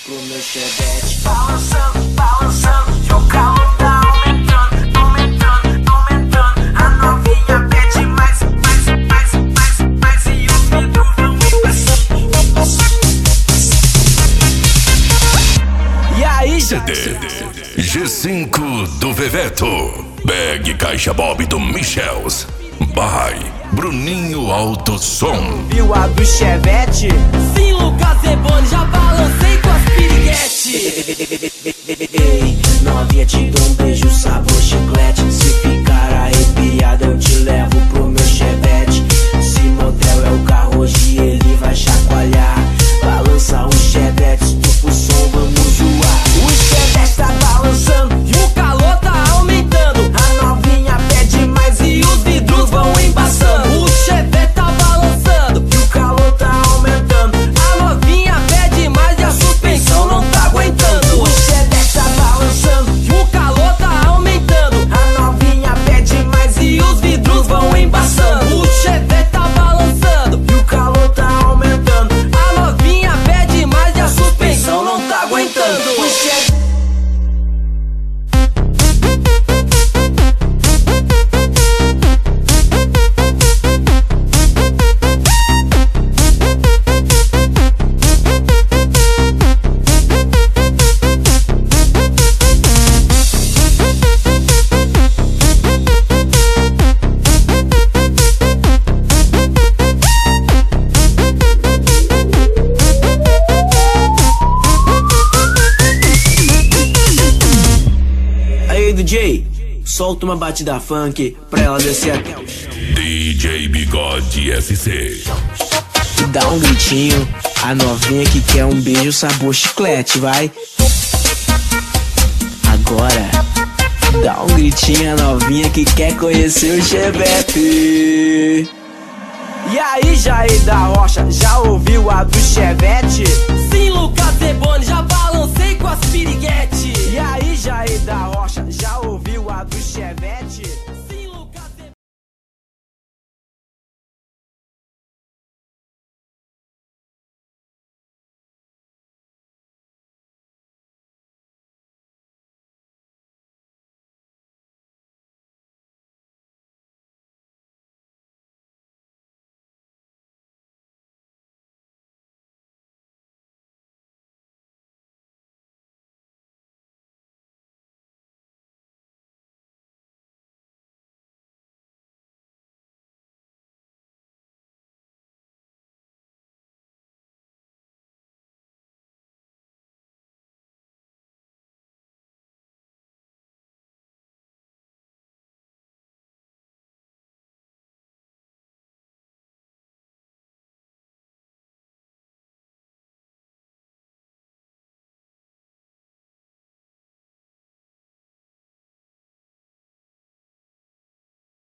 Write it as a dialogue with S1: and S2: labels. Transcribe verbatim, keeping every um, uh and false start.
S1: pro meu chevette. Balançando, balançando, e o calor tá aumentando, aumentando, aumentando. A novinha pede mais, mais, mais, mais, mais, e os vidros vão embaçando. E aí,
S2: C D G cinco do Veveto, Bag Caixa Bob do Michels, by Bruninho Alto Som.
S1: Viu a do chevette?
S3: Sim, Lucas Eboni, já balancei com as piriguete.
S1: Ei, novinha, te dou um beijo sabor chiclete. Se ficar arrepiada eu te levo pro meu chevette. Se motel é o carro, hoje ele vai chacoalhar. Balança o chevette, estufa o som, vamos zoar. O chevette tá balançando
S3: E o calor tá aumentando,
S1: a novinha pede mais e os vidros vão embaçando.
S3: o chevette tá balançando,
S1: E o calor tá aumentando,
S3: a novinha pede mais e a suspensão não tá aguentando.
S1: o chevette tá balançando,
S3: O calor tá aumentando,
S1: a novinha pede mais e
S3: e os vidros vão embaçando. O chevette tá balançando,
S1: E o calor tá aumentando,
S3: a novinha pede mais e a suspensão não tá aguentando.
S1: o chevette. Aí, D J, solta uma batida funk pra ela descer até o chão.
S2: D J Bigode S C.
S1: E dá um gritinho, a novinha que quer um beijo sabor chiclete, vai. Agora, dá um gritinho, a novinha que quer conhecer o chevette. E aí, Jair da Rocha, já ouviu a do chevette?
S3: Sim, Lucas Eboni, já balancei com as piriguete.
S1: E aí, Jair da Rocha, já ouviu a do chevette?